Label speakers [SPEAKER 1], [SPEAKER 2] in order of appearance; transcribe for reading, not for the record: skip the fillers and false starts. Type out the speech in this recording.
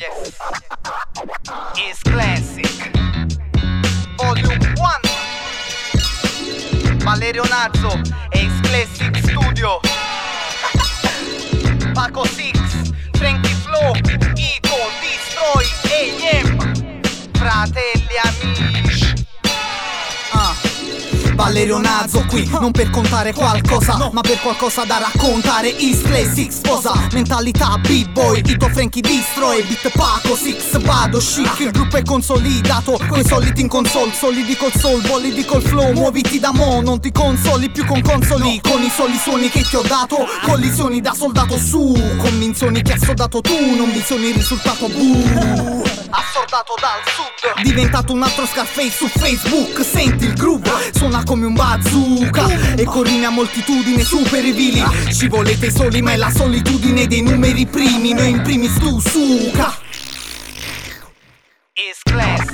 [SPEAKER 1] Is Classic Volume 1. Valerio Nazzo e Is Classic Studio. Paco Six, Frankie Flow, Ito, Destroy, AM. Fratelli amici.
[SPEAKER 2] Valerio Nazzo qui, non per contare qualcosa, ma per qualcosa da raccontare. Is Classic sposa mentalità B-boy, Ito, Frankie, Destroy, Beat Paco Six, vado chic. Il gruppo è consolidato, coi soliti in console, solidi col soul, bolidi col flow. Muoviti da mo, non ti consoli più con consoli, con i soli suoni che ti ho dato. Collisioni da soldato su, convinzioni che hai soldato tu, non visioni il risultato buh.
[SPEAKER 1] Assordato dal sud,
[SPEAKER 2] diventato un altro Scarface su Facebook. Senti il groove, suona come un bazooka e con rime a moltitudine super vili. Ci volete soli ma è la solitudine dei numeri primi. Noi in primis tu suca.
[SPEAKER 1] Is Classic.